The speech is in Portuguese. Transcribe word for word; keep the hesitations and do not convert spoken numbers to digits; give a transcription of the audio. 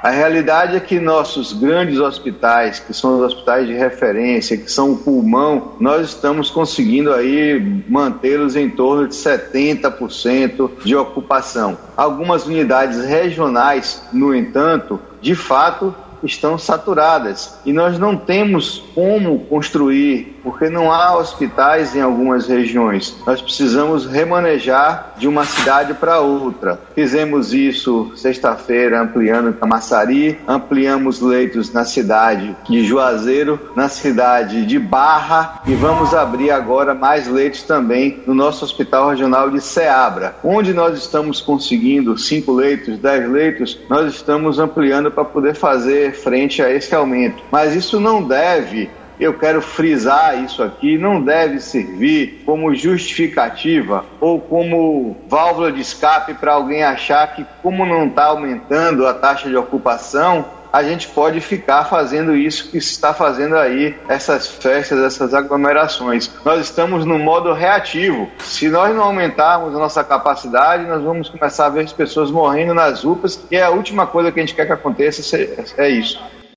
A realidade é que nossos grandes hospitais, que são os hospitais de referência, que são o pulmão, nós estamos conseguindo aí mantê-los em torno de setenta por cento de ocupação. Algumas unidades regionais, no entanto, de fato, estão saturadas e nós não temos como construir, porque não há hospitais em algumas regiões. Nós precisamos remanejar de uma cidade para outra. Fizemos isso sexta-feira ampliando em Camaçari, ampliamos leitos na cidade de Juazeiro, na cidade de Barra e vamos abrir agora mais leitos também no nosso Hospital Regional de Ceabra. Onde nós estamos conseguindo cinco leitos, dez leitos, nós estamos ampliando para poder fazer frente a esse aumento. Mas isso não deve, eu quero frisar isso aqui, não deve servir como justificativa ou como válvula de escape para alguém achar que, como não está aumentando a taxa de ocupação, a gente pode ficar fazendo isso que está fazendo aí, essas festas, essas aglomerações. Nós estamos no modo reativo. Se nós não aumentarmos a nossa capacidade, nós vamos começar a ver as pessoas morrendo nas U P As, e a última coisa que a gente quer que aconteça é isso.